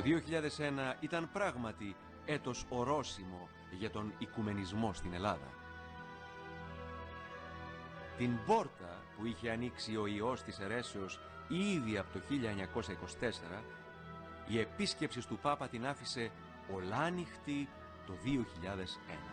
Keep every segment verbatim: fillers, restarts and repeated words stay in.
δύο χιλιάδες ένα ήταν πράγματι έτος ορόσημο για τον οικουμενισμό στην Ελλάδα. Την πόρτα που είχε ανοίξει ο ιός της αιρέσεως ήδη από το χίλια εννιακόσια είκοσι τέσσερα, η επίσκεψη του Πάπα την άφησε ολάνυχτη το δύο χιλιάδες ένα.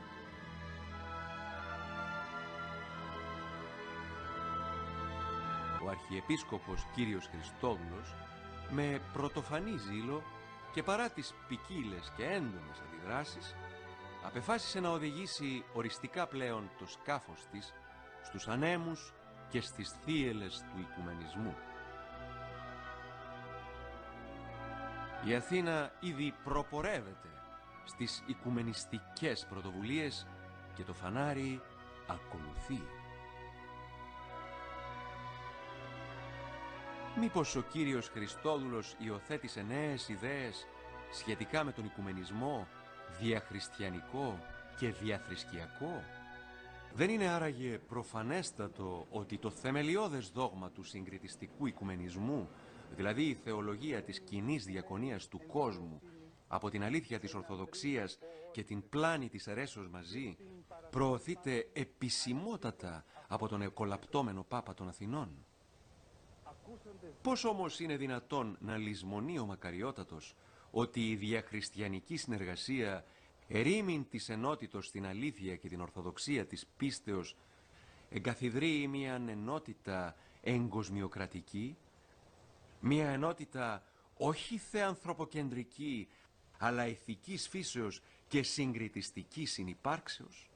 Ο Αρχιεπίσκοπος κύριος Χριστόδουλος, με πρωτοφανή ζήλο και παρά τις ποικίλες και έντονες αντιδράσεις, απεφάσισε να οδηγήσει οριστικά πλέον το σκάφος της στους ανέμους και στις θύελλες του οικουμενισμού. Η Αθήνα ήδη προπορεύεται στις οικουμενιστικές πρωτοβουλίες και το φανάρι ακολουθεί. Μήπως ο κύριος Χριστόδουλος υιοθέτησε νέες ιδέες σχετικά με τον οικουμενισμό, διαχριστιανικό και διαθρησκιακό? Δεν είναι άραγε προφανέστατο ότι το θεμελιώδες δόγμα του συγκριτιστικού οικουμενισμού, δηλαδή η θεολογία της κοινής διακονίας του κόσμου από την αλήθεια της Ορθοδοξίας και την πλάνη της αιρέσεως μαζί, προωθείται επισημότατα από τον εκολαπτώμενο Πάπα των Αθηνών? Πώς όμως είναι δυνατόν να λησμονεί ο Μακαριότατος ότι η διαχριστιανική συνεργασία, ερήμην της ενότητος στην αλήθεια και την ορθοδοξία της πίστεως, εγκαθιδρύει μια ενότητα εγκοσμιοκρατική, μια ενότητα όχι θεανθρωποκεντρική, αλλά ηθικής φύσεως και συγκριτιστικής συνυπάρξεως?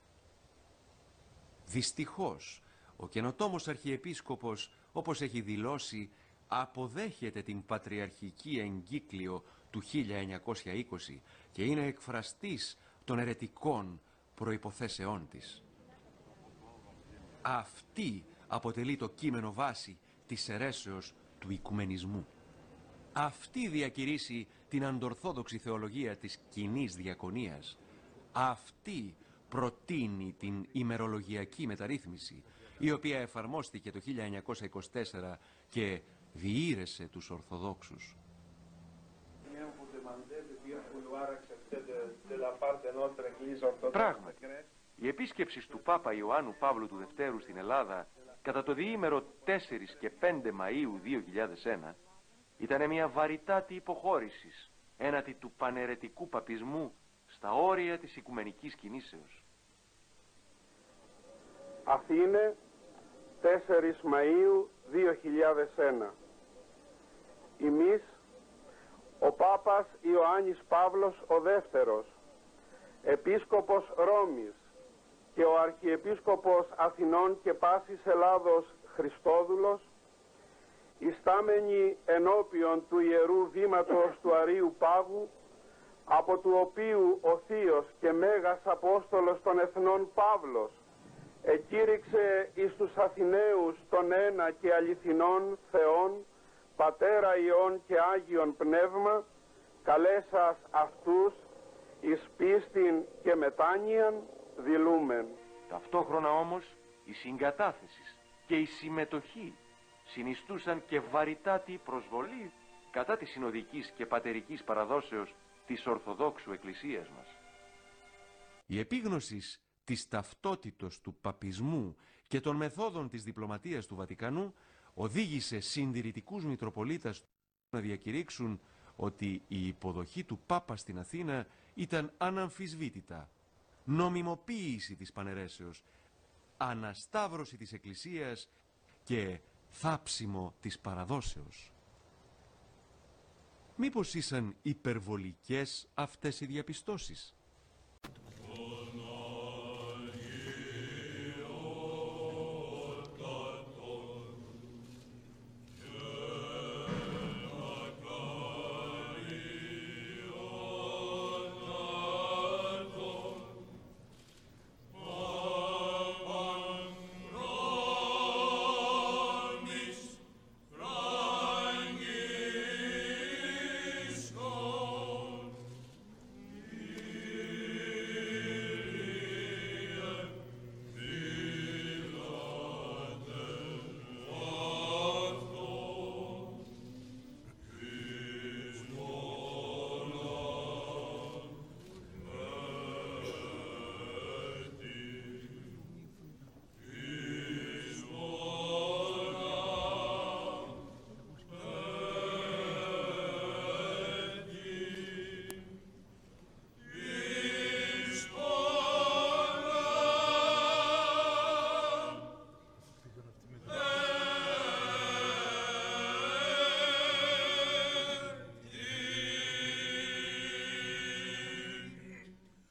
Δυστυχώς, ο καινοτόμος Αρχιεπίσκοπος, όπως έχει δηλώσει, αποδέχεται την πατριαρχική εγκύκλιο του χίλια εννιακόσια είκοσι και είναι εκφραστής των αιρετικών προϋποθέσεών της. Αυτή αποτελεί το κείμενο βάση της αιρέσεως του οικουμενισμού. Αυτή διακηρύσει την αντορθόδοξη θεολογία της κοινής διακονίας. Αυτή προτείνει την ημερολογιακή μεταρρύθμιση, η οποία εφαρμόστηκε το χίλια εννιακόσια είκοσι τέσσερα και διήρεσε τους Ορθοδόξους. Πράγματι, η επίσκεψη του Πάπα Ιωάννου Παύλου του Δευτέρου στην Ελλάδα κατά το διήμερο τέσσερις και πέντε Μαΐου δύο χιλιάδες ένα ήταν μια βαρυτάτη υποχώρηση έναντι του παναιρετικού παπισμού στα όρια της οικουμενικής κινήσεως. Αθήνε, τέσσερις Μαΐου δύο χιλιάδες ένα. Ημείς, ο Πάπας Ιωάννης Παύλος ο Δεύτερος, Επίσκοπος Ρώμης και ο Αρχιεπίσκοπος Αθηνών και Πάσης Ελλάδος Χριστόδουλος, ιστάμενοι ενώπιον του Ιερού Βήματος του Αρείου Πάγου, από του οποίου ο Θείος και Μέγας Απόστολος των Εθνών Παύλος εκήρυξε εις τους Αθηναίους τον ένα και αληθινόν Θεόν, Πατέρα Υιόν και Άγιον Πνεύμα, καλέσας αυτούς εις πίστην και μετάνοιαν δηλούμεν. Ταυτόχρονα όμως η συγκατάθεση και η συμμετοχή συνιστούσαν και βαρυτάτη προσβολή κατά της συνοδικής και πατερικής παραδόσεως της Ορθοδόξου Εκκλησίας μας. Η επίγνωση της ταυτότητος του παπισμού και των μεθόδων της διπλωματίας του Βατικανού οδήγησε συντηρητικούς Μητροπολίτας να διακηρύξουν ότι η υποδοχή του Πάπα στην Αθήνα ήταν αναμφισβήτητα νομιμοποίηση της παναιρέσεως, ανασταύρωση της Εκκλησίας και θάψιμο της παραδόσεως. Μήπως ήσαν υπερβολικές αυτές οι διαπιστώσεις? Amen.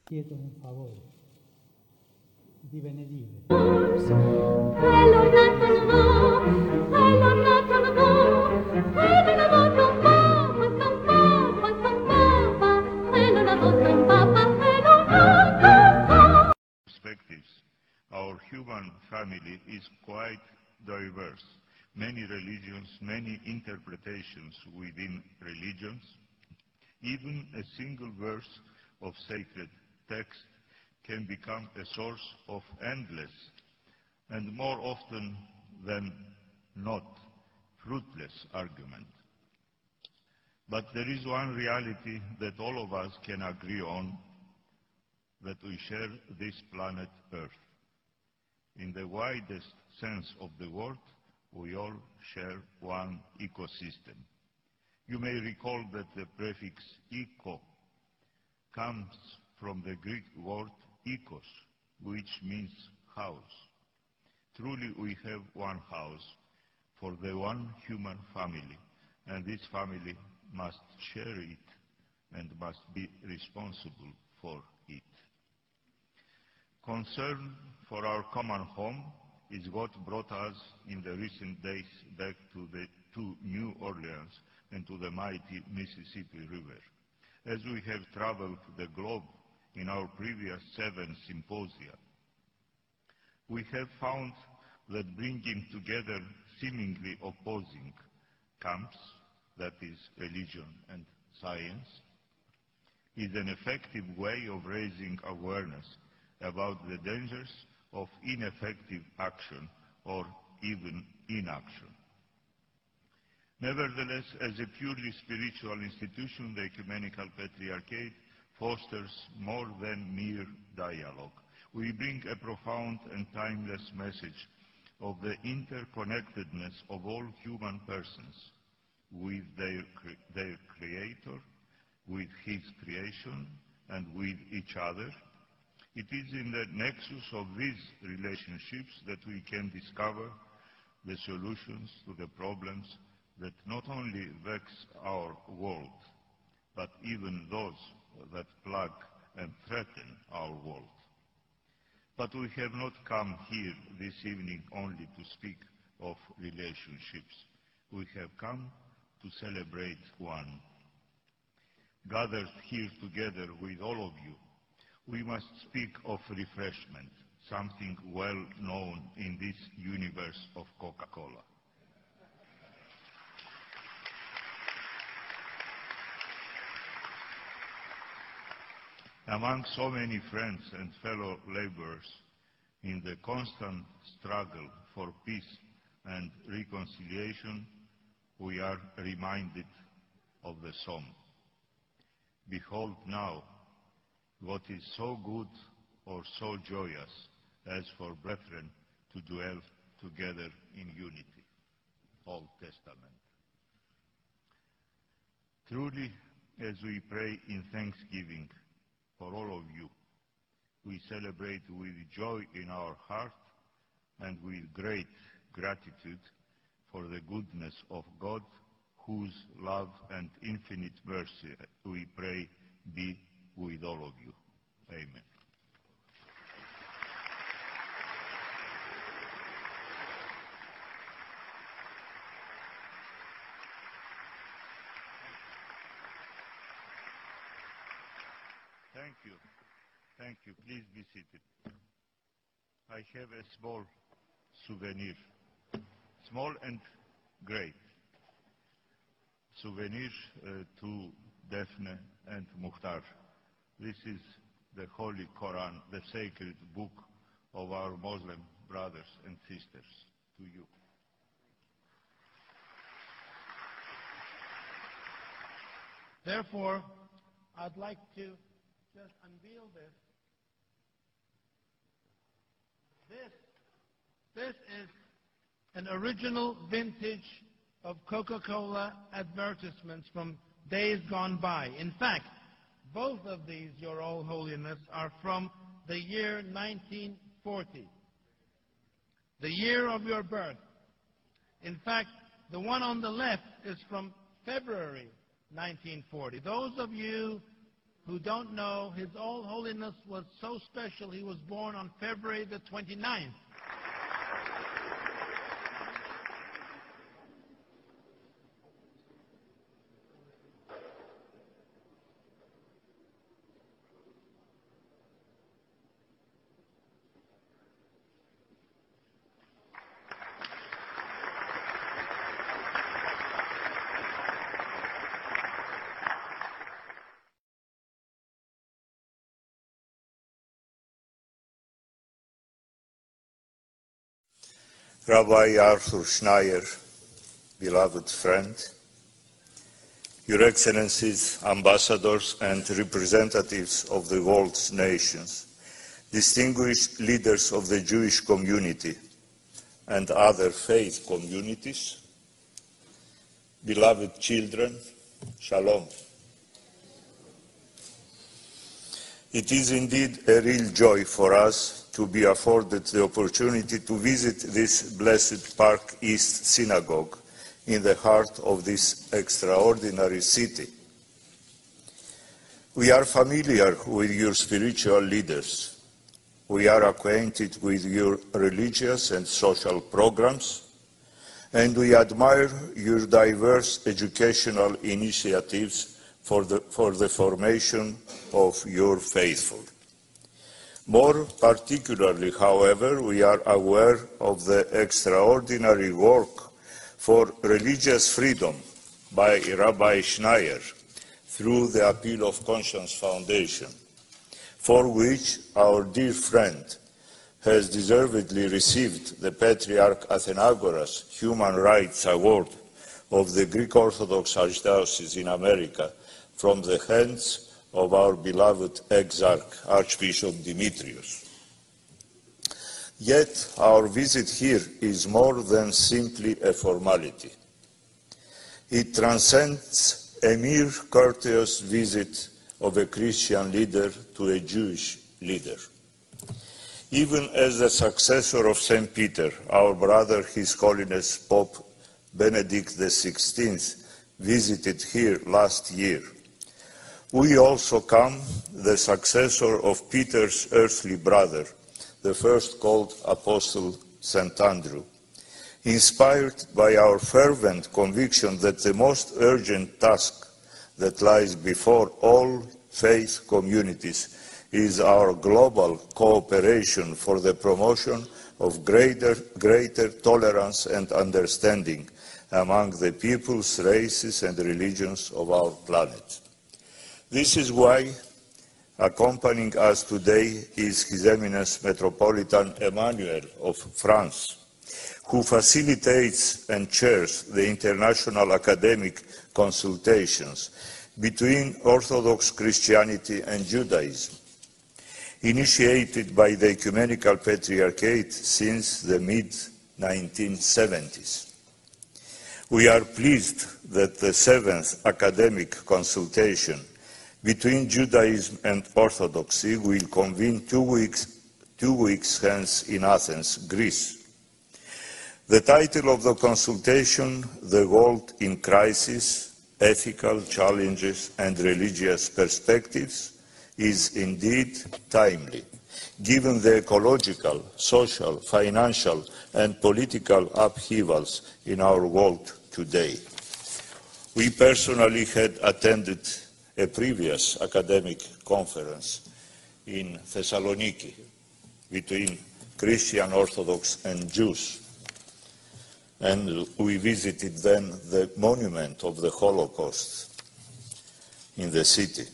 chiedo un favore di benedire. Perspectives, our human family is quite diverse. Many religions, many interpretations within religions. Even a single verse of sacred text can become a source of endless and more often than not fruitless argument. But there is one reality that all of us can agree on, that we share this planet Earth. In the widest sense of the word, we all share one ecosystem. You may recall that the prefix eco comes from the Greek word ekos, which means house. Truly we have one house for the one human family, and this family must share it and must be responsible for it. Concern for our common home is what brought us in the recent days back to, the, to New Orleans and to the mighty Mississippi River. As we have traveled the globe in our previous seven symposia, we have found that bringing together seemingly opposing camps, that is religion and science, is an effective way of raising awareness about the dangers of ineffective action or even inaction. Nevertheless, as a purely spiritual institution, the Ecumenical Patriarchate fosters more than mere dialogue. We bring a profound and timeless message of the interconnectedness of all human persons with their, their Creator, with His creation, and with each other. It is in the nexus of these relationships that we can discover the solutions to the problems that not only vex our world, but even those that plague and threaten our world. But we have not come here this evening only to speak of relationships. We have come to celebrate one. Gathered here together with all of you, we must speak of refreshment, something well known in this universe of Coca-Cola. Among so many friends and fellow laborers in the constant struggle for peace and reconciliation, we are reminded of the song. Behold now what is so good or so joyous as for brethren to dwell together in unity. Old Testament. Truly, as we pray in thanksgiving for all of you, we celebrate with joy in our heart and with great gratitude for the goodness of God, whose love and infinite mercy we pray be with all of you. Amen. Thank you. Thank you. Please be seated. I have a small souvenir, small and great souvenir uh, to Daphne and Mukhtar. This is the Holy Quran, the sacred book of our Muslim brothers and sisters. To you. Therefore, I'd like to just unveil this. This, this is an original vintage of Coca-Cola advertisements from days gone by. In fact, both of these, Your All Holiness, are from the year nineteen forty, the year of your birth. In fact, the one on the left is from February nineteen forty. Those of you who don't know, His All Holiness was so special, he was born on February the twenty-ninth. Rabbi Arthur Schneier, beloved friend, Your Excellencies, ambassadors and representatives of the world's nations, distinguished leaders of the Jewish community and other faith communities, beloved children, Shalom. It is indeed a real joy for us to be afforded the opportunity to visit this blessed Park East Synagogue in the heart of this extraordinary city. We are familiar with your spiritual leaders. We are acquainted with your religious and social programs, and we admire your diverse educational initiatives for the, for the formation of your faithful. More particularly, however, we are aware of the extraordinary work for religious freedom by Rabbi Schneier through the Appeal of Conscience Foundation, for which our dear friend has deservedly received the Patriarch Athenagoras Human Rights Award of the Greek Orthodox Archdiocese in America from the hands of our beloved Exarch, Archbishop Demetrius. Yet our visit here is more than simply a formality. It transcends a mere courteous visit of a Christian leader to a Jewish leader. Even as the successor of Saint Peter, our brother, His Holiness Pope Benedict the sixteenth, visited here last year, we also come, the successor of Peter's earthly brother, the first called Apostle Saint Andrew, inspired by our fervent conviction that the most urgent task that lies before all faith communities is our global cooperation for the promotion of greater, greater tolerance and understanding among the peoples, races, and religions of our planet. This is why accompanying us today is His Eminence Metropolitan Emmanuel of France, who facilitates and chairs the international academic consultations between Orthodox Christianity and Judaism, initiated by the Ecumenical Patriarchate since the mid nineteen seventies. We are pleased that the seventh academic consultation between Judaism and Orthodoxy will convene two weeks, two weeks hence in Athens, Greece. The title of the consultation, The World in Crisis, Ethical Challenges and Religious Perspectives, is indeed timely, given the ecological, social, financial and political upheavals in our world today. We personally had attended a previous academic conference in Thessaloniki between Christian Orthodox and Jews. And we visited then the monument of the Holocaust in the city.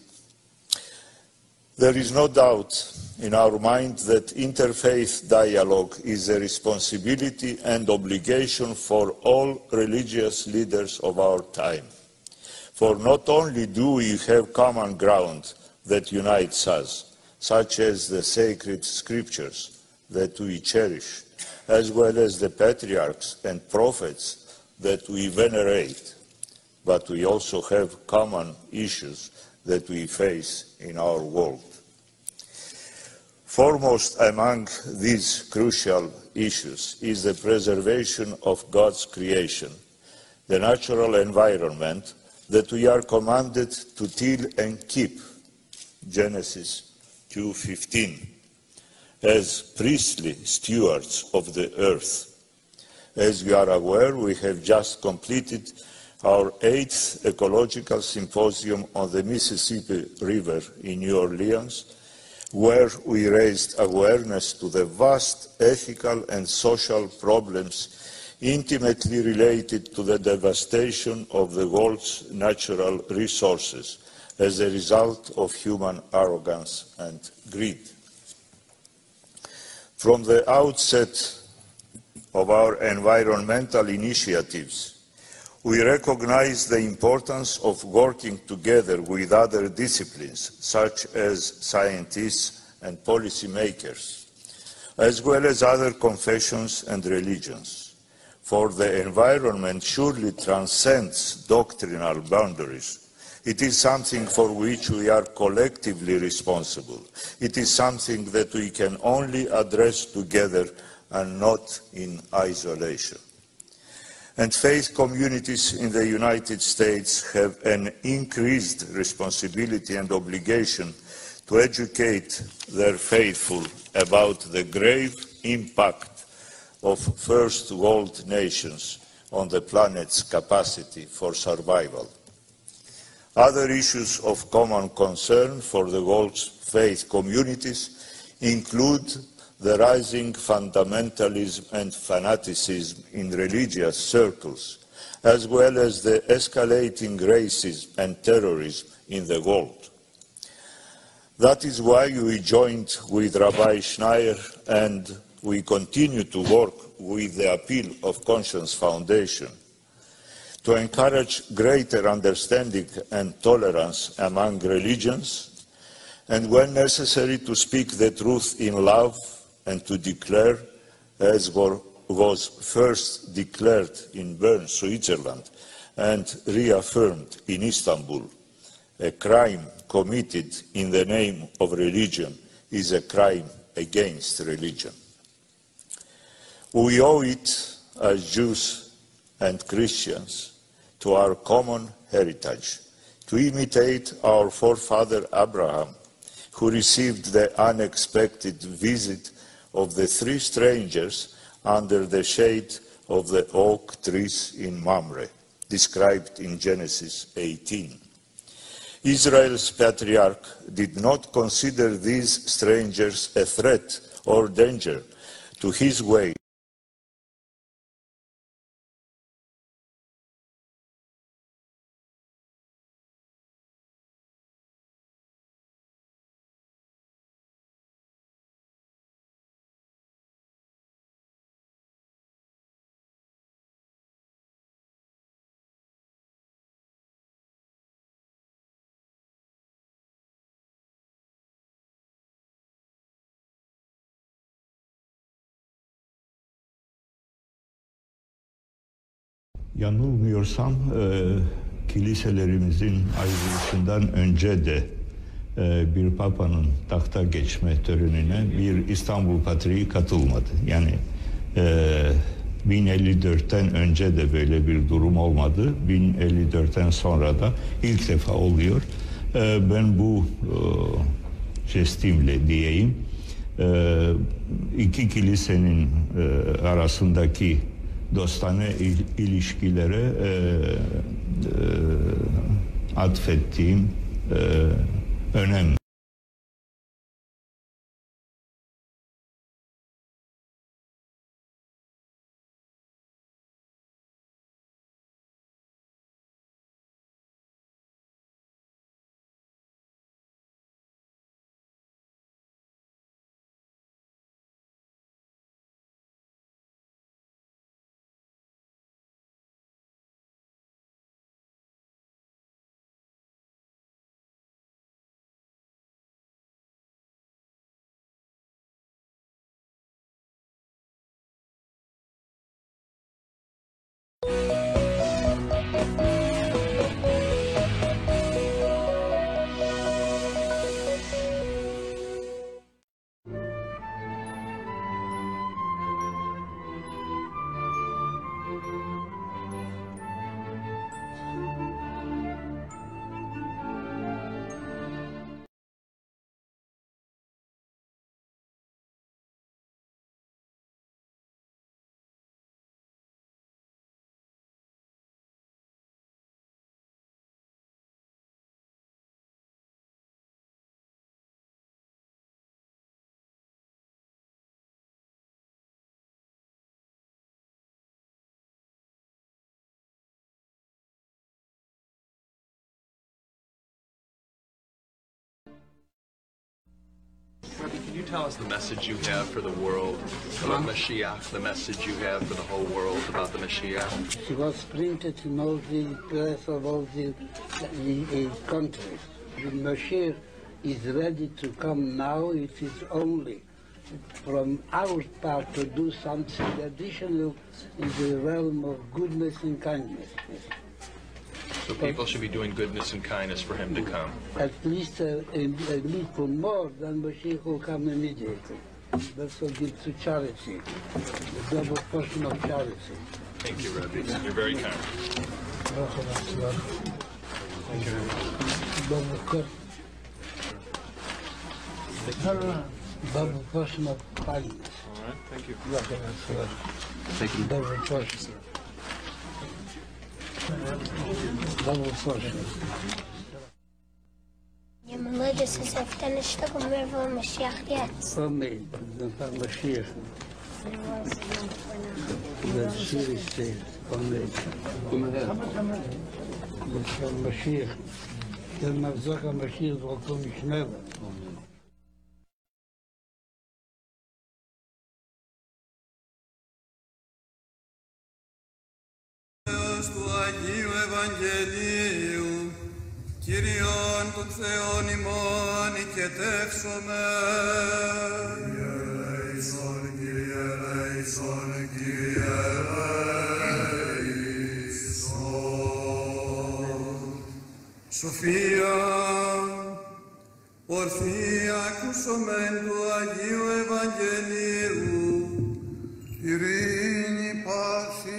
There is no doubt in our mind that interfaith dialogue is a responsibility and obligation for all religious leaders of our time. For not only do we have common ground that unites us, such as the sacred scriptures that we cherish, as well as the patriarchs and prophets that we venerate, but we also have common issues that we face in our world. Foremost among these crucial issues is the preservation of God's creation, the natural environment that we are commanded to till and keep, Genesis two fifteen, as priestly stewards of the earth. As you are aware, we have just completed our eighth ecological symposium on the Mississippi River in New Orleans, where we raised awareness to the vast ethical and social problems intimately related to the devastation of the world's natural resources as a result of human arrogance and greed. From the outset of our environmental initiatives, we recognize the importance of working together with other disciplines, such as scientists and policymakers, as well as other confessions and religions. For the environment surely transcends doctrinal boundaries. It is something for which we are collectively responsible. It is something that we can only address together and not in isolation. And faith communities in the United States have an increased responsibility and obligation to educate their faithful about the grave impact of first world nations on the planet's capacity for survival. Other issues of common concern for the world's faith communities include the rising fundamentalism and fanaticism in religious circles, as well as the escalating racism and terrorism in the world. That is why we joined with Rabbi Schneier, and we continue to work with the Appeal of Conscience Foundation to encourage greater understanding and tolerance among religions, and when necessary to speak the truth in love and to declare, as was first declared in Bern, Switzerland, and reaffirmed in Istanbul, a crime committed in the name of religion is a crime against religion. We owe it as Jews and Christians to our common heritage to imitate our forefather Abraham, who received the unexpected visit of the three strangers under the shade of the oak trees in Mamre, described in Genesis eighteen. Israel's patriarch did not consider these strangers a threat or danger to his way Yanılmıyorsam e, kiliselerimizin ayrılışından önce de e, bir papanın tahta geçme törenine bir İstanbul Patriği katılmadı. Yani e, bin elli dörtten önce de böyle bir durum olmadı. bin elli dörtten sonra da ilk defa oluyor. E, ben bu e, jestimle diyeyim, e, iki kilisenin e, arasındaki dostane il- ilişkilere e, e, atfettiğim e, önem can you tell us the message you have for the world about Mashiach, the message you have for the whole world about the Mashiach? It was printed in all the press of all the, the, the countries. The Mashiach is ready to come now. It is only from our part to do something additional in the realm of goodness and kindness. So people should be doing goodness and kindness for him to come. At least a, a, a little more than Mashiach will come immediately. That's what gives to charity, the double portion of charity. Thank you, Rabbi. You're very kind. Thank you. Double portion of kindness. All right, thank you. Thank you. Double portion. Double portion. Je молодец, завтра что мы в Машиах нет. Аминь. На Машиах. Да, сиристы. Аминь. На Машиах. Я назаха Машиах волком шнева. Του Αγίου Ευαγγελίου, Κύριον των Θεών ημών οικετεύσομαι. Κύριε ελέησον, Κύριε ελέησον, Κύριε ελέησον. Σοφία, ορθή ακούσομεν του Αγίου Ευαγγελίου, ειρήνη πάση.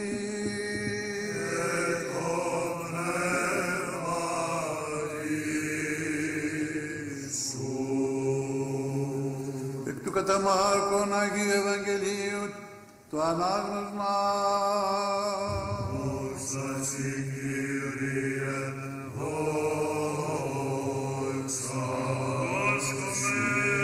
Κατά Μάρκον Αγίου Ευαγγελίου, το ανάγνωσμα. Δόξα σοι Κύριε, δόξα σοι.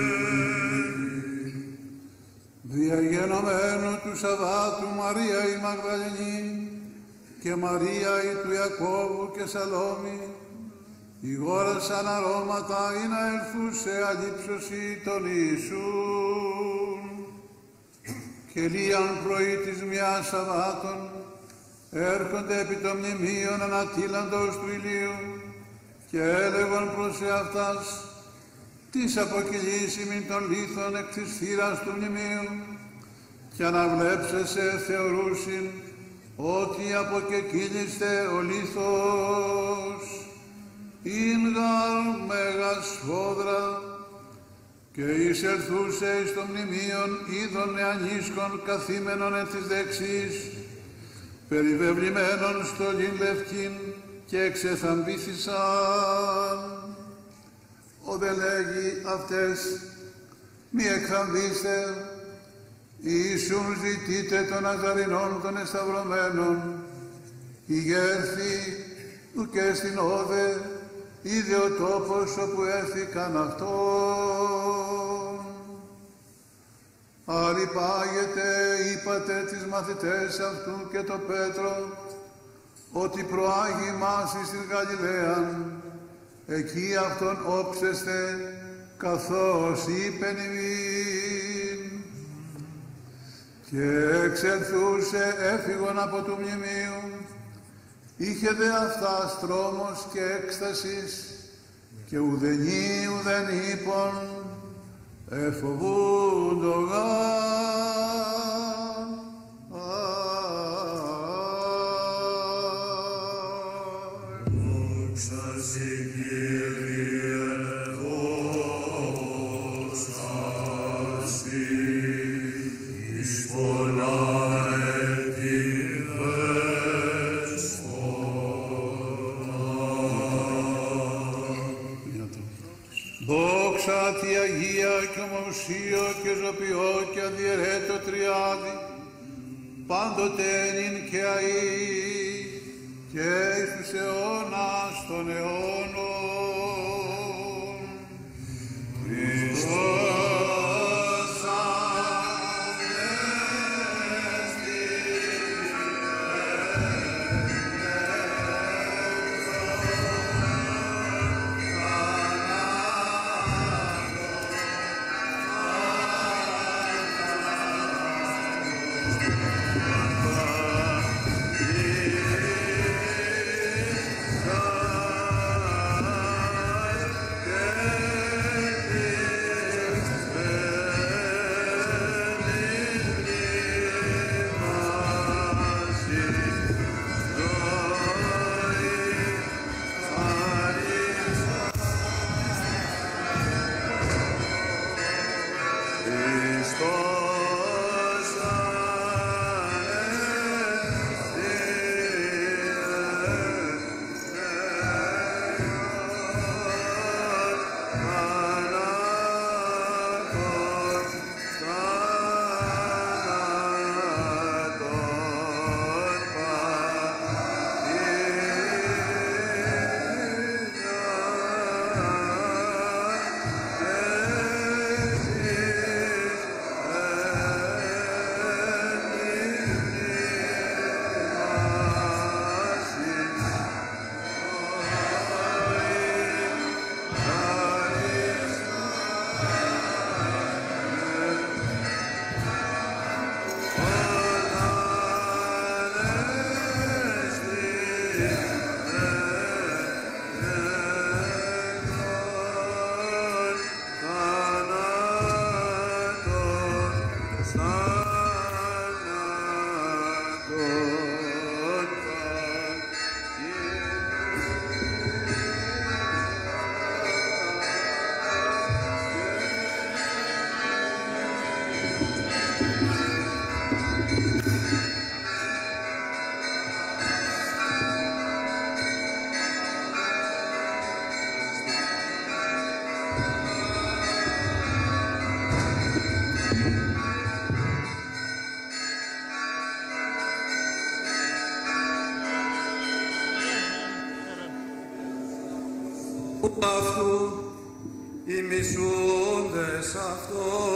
Διαγενομένου του Σαββάτου Μαρία η Μαγδαληνή και Μαρία η του Ιακώβου και Σαλόμη, ηγόρασαν αρώματα ή να ελθούσε αλήψωση των Ιησούν. Και λίαν πρωί της μιας Σαββάτων έρχονται επί των μνημείων ανατίλαντος του ηλίου και έλεγον προς εαυτάς τις αποκυλής ημιν των λίθων εκ της θύρας του μνημείου και αναβλέψεσαι θεωρούσιν ότι αποκεκύλιστε ο λίθος ειν γαρ μέγας σφόδρα και εισελθούσε εις το μνημείον είδων νεανίσκων καθήμενων εν της δεξής, περιβεβλημένων στολήν λευκήν και εξεθαμβήθησαν. Ο δε λέγει αυτές, μη εκθαμβήστε, Ιησούν ζητείτε των Ναζαρινών των εσταυρωμένων, ηγέρθη ουκέ στην όδε, είδε ο τόπος όπου έθηκαν αυτόν. Αρυπάγετε, είπατε τις μαθητές αυτού και το Πέτρο, ότι προάγει μας εις την Γαλιλαίαν, εκεί αυτόν όψεστε, καθώς είπεν ημίν. Και εξελθούσε έφυγον από του μνημείου, είχε δε αυτάς τρόμος και έκστασης, και ουδενή ουδεν είπων, εφοβούντο γάρ. Δόξα σοι Κύριε, δόξα σοι, εις πολλά δόξα τη Αγία και ομοσίο και ζωπιό και αδιαιρέτω τριάδι, πάντοτε νυν και αεί και εις τους αιώνας των αιώνων. Χριστός Ανέστη, Ανάγνω, Αυτού οι μισούντες αυτό.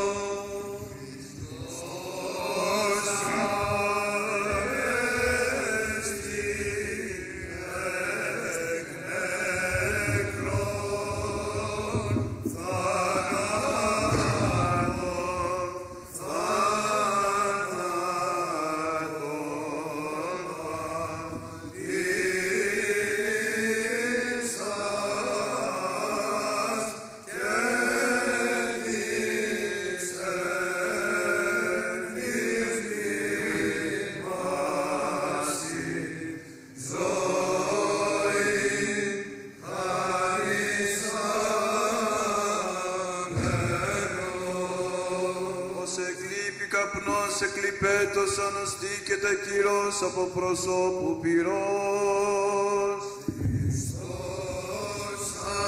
Εκλειπέτος αναστήκεται κύρος από προσώπου πυρός. Χριστός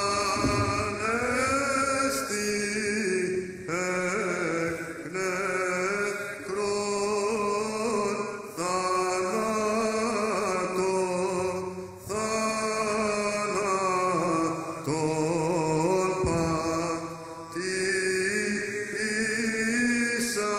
ανέστη εκ νεκρών θάνατον, θάνατον πατήσας.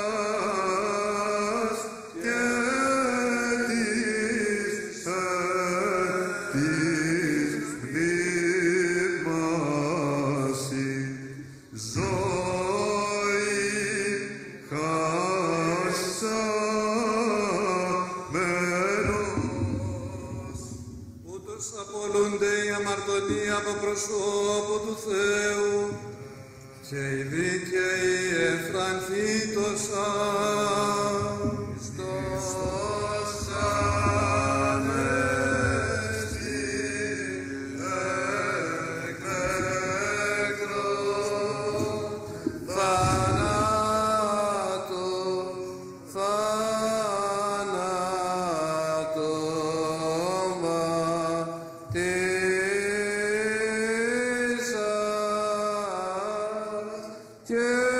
Από προσώπου του Θεού και η δίκαιη εφρανθήτωσα. Χριστός ανέστη εκ νεκρών θάνατον, θάνατον πατήσας και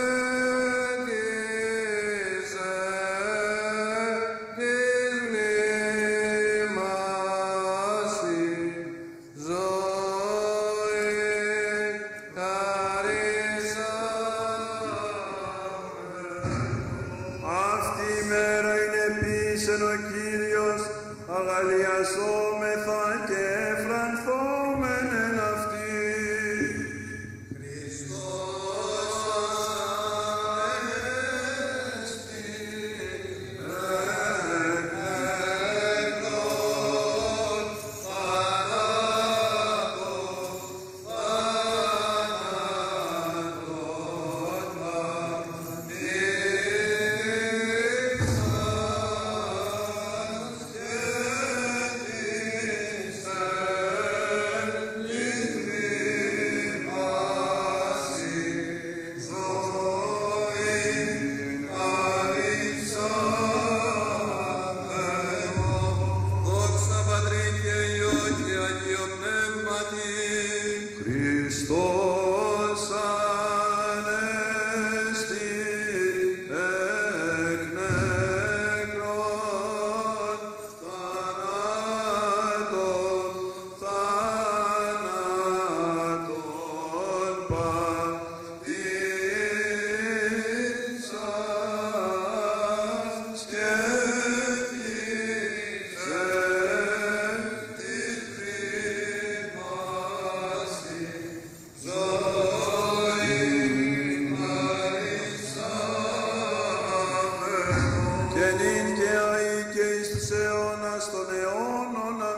της της μνήμασης ζωή χαρίσαμε. Αυτή η μέρα είναι επίσεν ο Κύριος, αγαλιασόμεθα και εφρανθόμεν εν αυτή. Χριστός ανέστη εκ νεκρών θάνατον, θάνατον πατήσας και και νυν και αεί και εις τους αιώνας των αιώνων.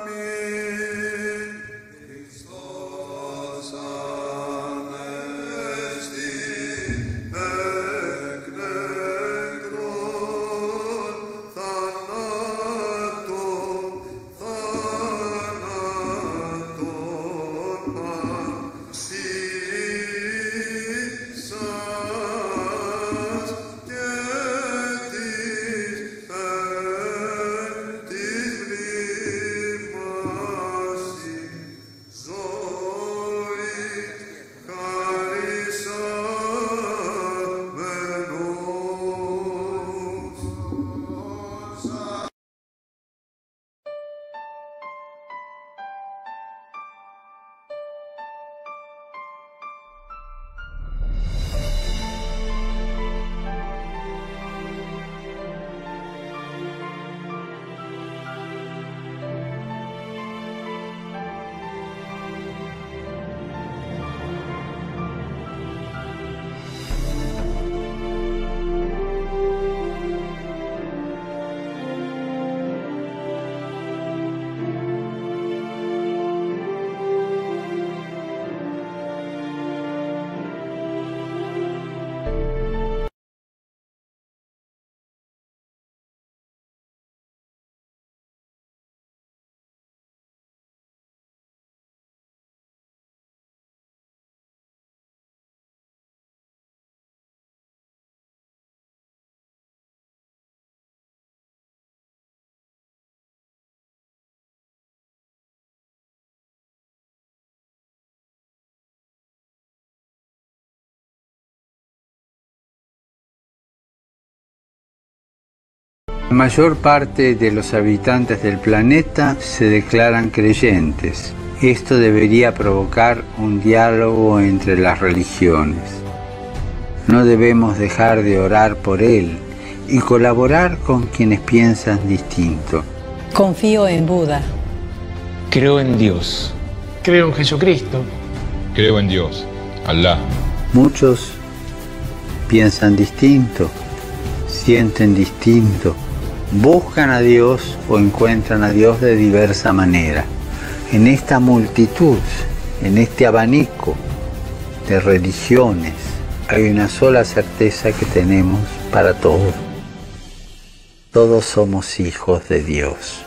La mayor parte de los habitantes del planeta se declaran creyentes. Esto debería provocar un diálogo entre las religiones. No debemos dejar de orar por él y colaborar con quienes piensan distinto. Confío en Buda. Creo en Dios. Creo en Jesucristo. Creo en Dios, Alá. Muchos piensan distinto, sienten distinto, buscan a Dios o encuentran a Dios de diversa manera. En esta multitud, en este abanico de religiones, hay una sola certeza que tenemos para todos. Todos somos hijos de Dios.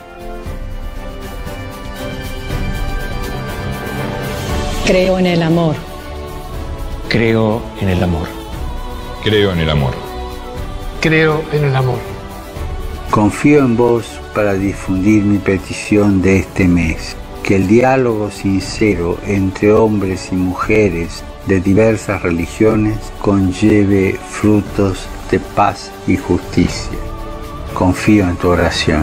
Creo en el amor. Creo en el amor. Creo en el amor. Creo en el amor. Confío en vos para difundir mi petición de este mes. Que el diálogo sincero entre hombres y mujeres de diversas religiones conlleve frutos de paz y justicia. Confío en tu oración.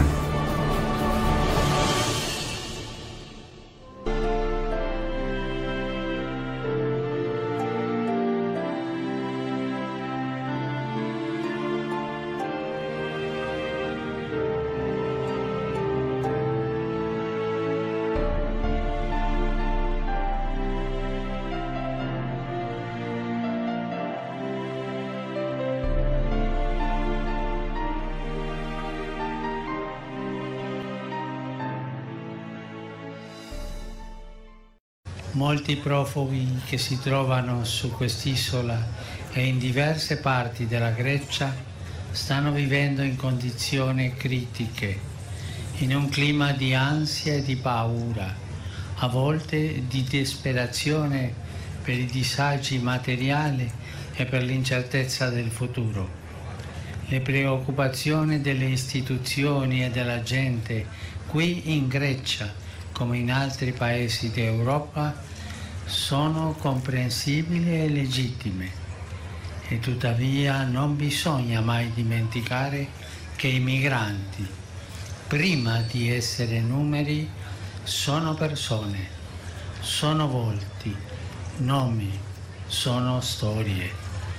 Molti profughi che si trovano su quest'isola e in diverse parti della Grecia stanno vivendo in condizioni critiche, in un clima di ansia e di paura, a volte di disperazione per i disagi materiali e per l'incertezza del futuro. Le preoccupazioni delle istituzioni e della gente qui in Grecia, come in altri paesi d'Europa, sono comprensibili e legittime. E tuttavia non bisogna mai dimenticare che i migranti, prima di essere numeri, sono persone, sono volti, nomi, sono storie.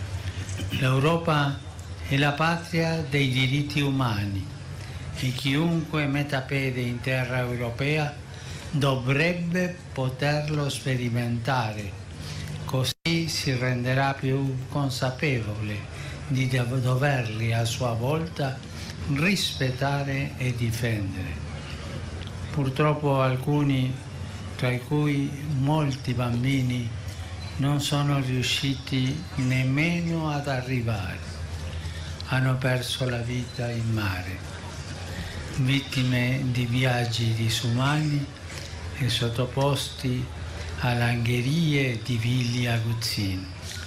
L'Europa è la patria dei diritti umani e chiunque metta piede in terra europea dovrebbe poterlo sperimentare, così si renderà più consapevole di doverli a sua volta rispettare e difendere. Purtroppo alcuni, tra cui molti bambini, non sono riusciti nemmeno ad arrivare. Hanno perso la vita in mare, vittime di viaggi disumani e sottoposti all'angherie di villi aguzzini.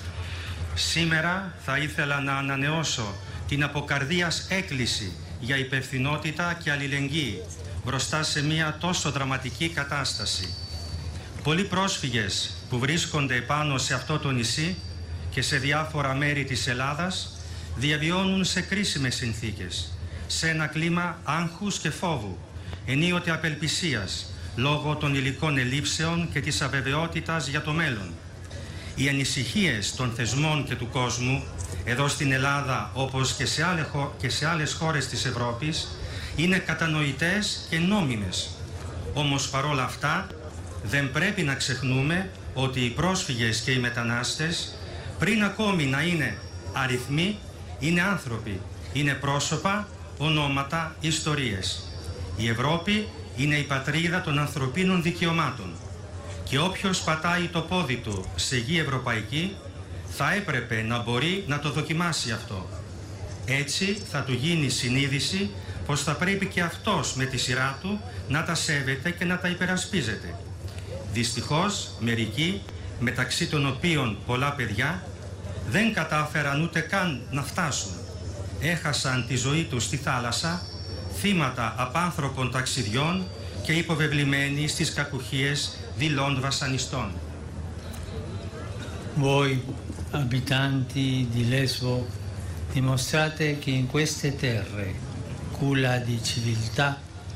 Σήμερα θα ήθελα να ανανεώσω την αποκαρδίας έκκληση για υπευθυνότητα και αλληλεγγύη μπροστά σε μια τόσο δραματική κατάσταση. Πολλοί πρόσφυγες που βρίσκονται πάνω σε αυτό το νησί και σε διάφορα μέρη της Ελλάδας διαβιώνουν σε κρίσιμες συνθήκες, σε ένα κλίμα άγχους και φόβου, ενίοτε απελπισίας, λόγω των υλικών ελλείψεων και της αβεβαιότητας για το μέλλον. Οι ανησυχίες των θεσμών και του κόσμου, εδώ στην Ελλάδα όπως και σε, άλλες, και σε άλλες χώρες της Ευρώπης, είναι κατανοητές και νόμιμες. Όμως παρόλα αυτά, δεν πρέπει να ξεχνούμε ότι οι πρόσφυγες και οι μετανάστες, πριν ακόμη να είναι αριθμοί, είναι άνθρωποι, είναι πρόσωπα, ονόματα, ιστορίες. Η Ευρώπη είναι η πατρίδα των ανθρωπίνων δικαιωμάτων και όποιος πατάει το πόδι του σε γη ευρωπαϊκή θα έπρεπε να μπορεί να το δοκιμάσει αυτό. Έτσι θα του γίνει συνείδηση πως θα πρέπει και αυτός με τη σειρά του να τα σέβεται και να τα υπερασπίζεται. Δυστυχώς μερικοί, μεταξύ των οποίων πολλά παιδιά, δεν κατάφεραν ούτε καν να φτάσουν. Έχασαν τη ζωή τους στη θάλασσα, θύματα απάνθρωπων ταξιδιών και υποβεβλημένοι στις κακουχίες δειλών βασανιστών. Voi, abitanti di Lesbo, dimostrate che in queste terre, culla di civiltà,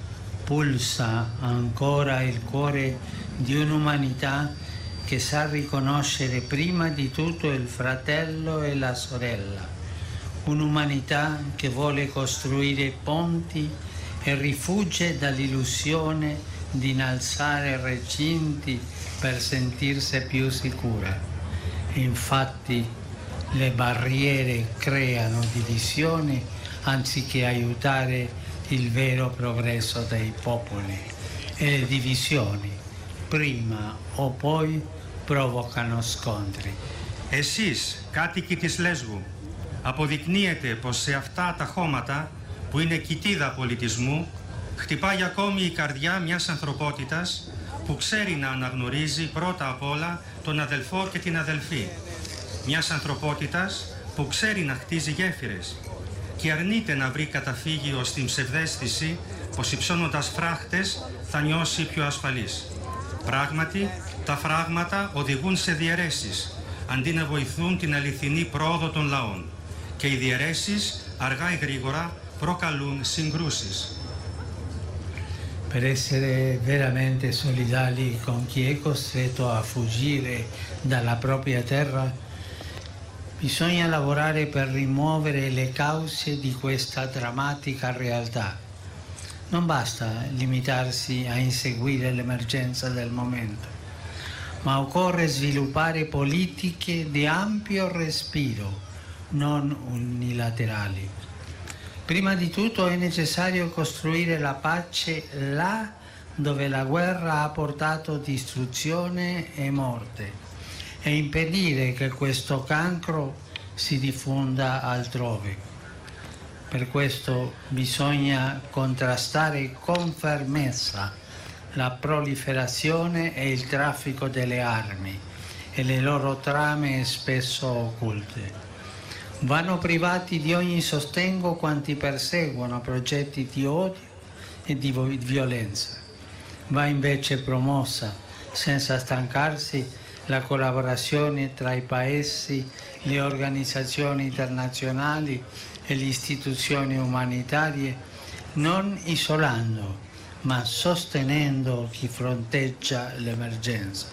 pulsa ancora il cuore di un'umanità che sa riconoscere prima di tutto il fratello e la sorella, un'umanità che vuole costruire ponti e rifugge dall'illusione di innalzare recinti per sentirsi più sicura. Infatti le barriere creano divisioni anziché aiutare il vero progresso dei popoli, e le divisioni prima o poi provocano scontri. Εσείς, κάτοικοι της Λέσβου, αποδεικνύεται πως σε αυτά τα χώματα που είναι κοιτίδα πολιτισμού χτυπάει ακόμη η καρδιά μιας ανθρωπότητας που ξέρει να αναγνωρίζει πρώτα απ' όλα τον αδελφό και την αδελφή. Μιας ανθρωπότητας που ξέρει να χτίζει γέφυρες και αρνείται να βρει καταφύγιο στην ψευδαίσθηση πως υψώνοντας φράχτες θα νιώσει πιο ασφαλής. Πράγματι, τα φράγματα οδηγούν σε διαιρέσεις, αντί να βοηθούν την αληθινή πρόοδο των λαών. Και οι διαιρέσεις, αργά ή γρήγορα, προκαλούν συγκρούσεις. Per essere veramente solidali con chi è costretto a fuggire dalla propria terra, bisogna lavorare per rimuovere le cause di questa drammatica realtà. Non basta limitarsi a inseguire l'emergenza del momento, ma occorre sviluppare politiche di ampio respiro, non unilaterali. Prima di tutto è necessario costruire la pace là dove la guerra ha portato distruzione e morte e impedire che questo cancro si diffonda altrove. Per questo bisogna contrastare con fermezza la proliferazione e il traffico delle armi e le loro trame spesso occulte. Vanno privati di ogni sostegno quanti perseguono progetti di odio e di violenza. Va invece promossa, senza stancarsi, la collaborazione tra i paesi, le organizzazioni internazionali e le istituzioni umanitarie, non isolando, ma sostenendo chi fronteggia l'emergenza.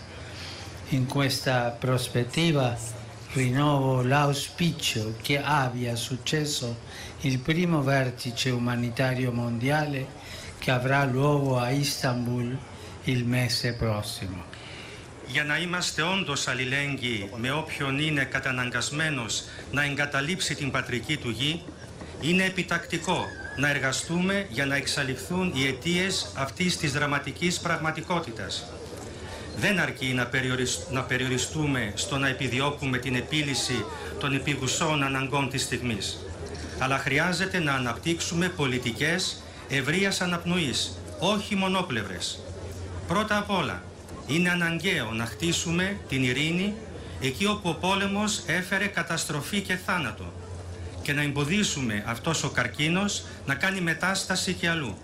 In questa prospettiva rinnovo l'auspicio che abbia successo il primo vertice umanitario mondiale che avrà luogo a Istanbul il mese prossimo. Για να είμαστε όντως αλληλέγγυοι με όποιον είναι καταναγκασμένος να εγκαταλείψει την πατρική του γη, είναι επιτακτικό να εργαστούμε για να εξαλειφθούν οι αιτίες αυτής της δραματικής πραγματικότητας. Δεν αρκεί να, περιορισ... να περιοριστούμε στο να επιδιώκουμε την επίλυση των επιγουσών αναγκών της στιγμής, αλλά χρειάζεται να αναπτύξουμε πολιτικές ευρείας αναπνοής, όχι μονόπλευρες. Πρώτα απ' όλα, είναι αναγκαίο να χτίσουμε την ειρήνη εκεί όπου ο πόλεμος έφερε καταστροφή και θάνατο και να εμποδίσουμε αυτός ο καρκίνος να κάνει μετάσταση και αλλού.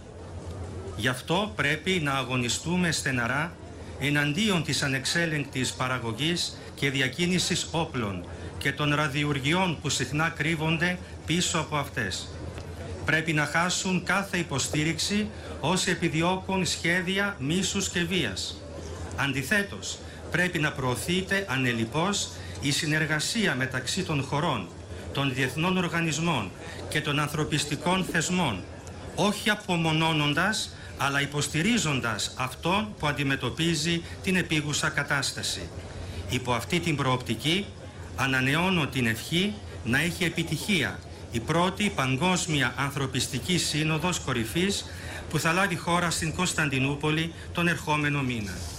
Γι' αυτό πρέπει να αγωνιστούμε στεναρά εναντίον της ανεξέλεγκτης παραγωγής και διακίνησης όπλων και των ραδιουργιών που συχνά κρύβονται πίσω από αυτές. Πρέπει να χάσουν κάθε υποστήριξη όσοι επιδιώκουν σχέδια μίσους και βίας. Αντιθέτως, πρέπει να προωθείται ανελιπώς η συνεργασία μεταξύ των χωρών, των διεθνών οργανισμών και των ανθρωπιστικών θεσμών, όχι απομονώνοντας, αλλά υποστηρίζοντας αυτόν που αντιμετωπίζει την επίγουσα κατάσταση. Υπό αυτή την προοπτική, ανανεώνω την ευχή να έχει επιτυχία η πρώτη παγκόσμια ανθρωπιστική σύνοδος κορυφής που θα λάβει χώρα στην Κωνσταντινούπολη τον ερχόμενο μήνα.